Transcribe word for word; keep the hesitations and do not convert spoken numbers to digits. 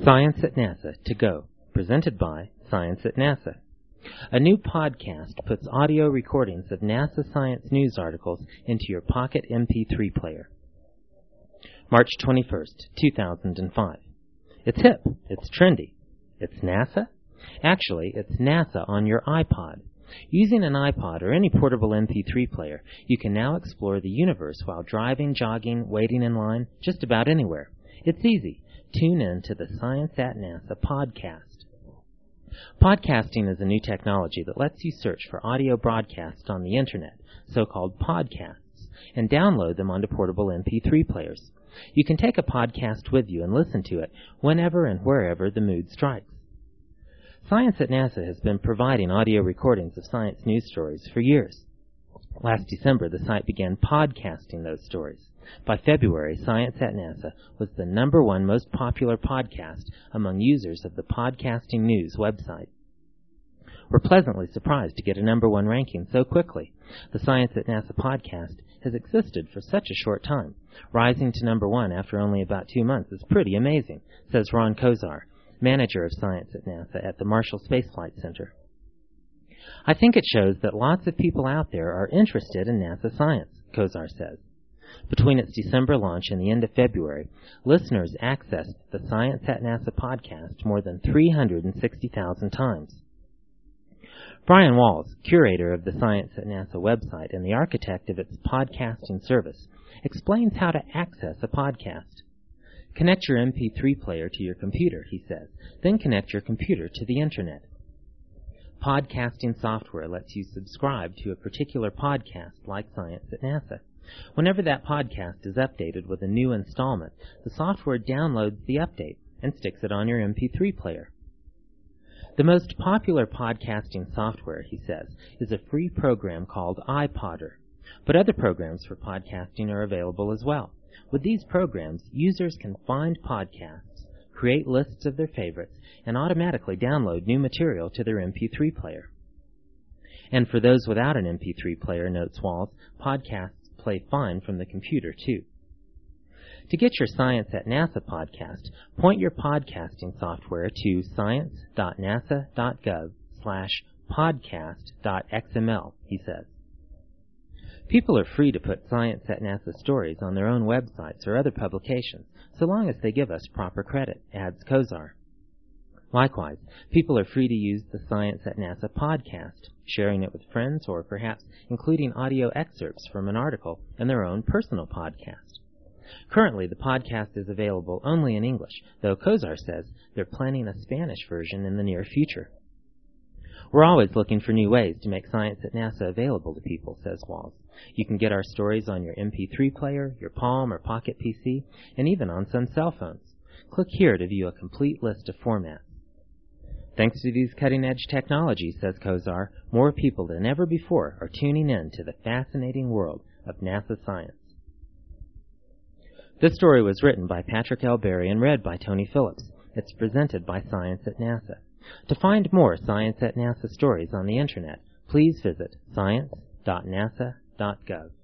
Science at NASA to Go, presented by Science at NASA. A new podcast puts audio recordings of NASA science news articles into your pocket M P three player. March twenty-first, two thousand five. It's hip. It's trendy. It's NASA? Actually, it's NASA on your iPod. Using an iPod or any portable M P three player, you can now explore the universe while driving, jogging, waiting in line, just about anywhere. It's easy. Tune in to the Science at NASA podcast. Podcasting is a new technology that lets you search for audio broadcasts on the Internet, so-called podcasts, and download them onto portable M P three players. You can take a podcast with you and listen to it whenever and wherever the mood strikes. Science at NASA has been providing audio recordings of science news stories for years. Last December, the site began podcasting those stories. By February, Science at NASA was the number one most popular podcast among users of the Podcasting News website. We're pleasantly surprised to get a number one ranking so quickly. The Science at NASA podcast has existed for such a short time. Rising to number one after only about two months is pretty amazing, says Ron Kozar, manager of Science at NASA at the Marshall Space Flight Center. I think it shows that lots of people out there are interested in NASA science, Kozar says. Between its December launch and the end of February, listeners accessed the Science at NASA podcast more than three hundred sixty thousand times. Brian Walls, curator of the Science at NASA website and the architect of its podcasting service, explains how to access a podcast. Connect your M P three player to your computer, he says, then connect your computer to the Internet. Podcasting software lets you subscribe to a particular podcast like Science at NASA. Whenever that podcast is updated with a new installment, the software downloads the update and sticks it on your M P three player. The most popular podcasting software, he says, is a free program called iPodder, but other programs for podcasting are available as well. With these programs, users can find podcasts, create lists of their favorites, and automatically download new material to their M P three player. And for those without an M P three player, notes Walls, podcasts play fine from the computer, too. To get your Science at NASA podcast, point your podcasting software to science.nasa.gov slash podcast.xml, he says. People are free to put Science at NASA stories on their own websites or other publications, so long as they give us proper credit, adds Kozar. Likewise, people are free to use the Science at NASA podcast, sharing it with friends or perhaps including audio excerpts from an article in their own personal podcast. Currently, the podcast is available only in English, though Kozar says they're planning a Spanish version in the near future. We're always looking for new ways to make Science at NASA available to people, says Walls. You can get our stories on your M P three player, your Palm or Pocket P C, and even on some cell phones. Click here to view a complete list of formats. Thanks to these cutting-edge technologies, says Kozar, more people than ever before are tuning in to the fascinating world of NASA science. This story was written by Patrick L. Berry and read by Tony Phillips. It's presented by Science at NASA. To find more Science at NASA stories on the Internet, please visit science dot nasa dot gov.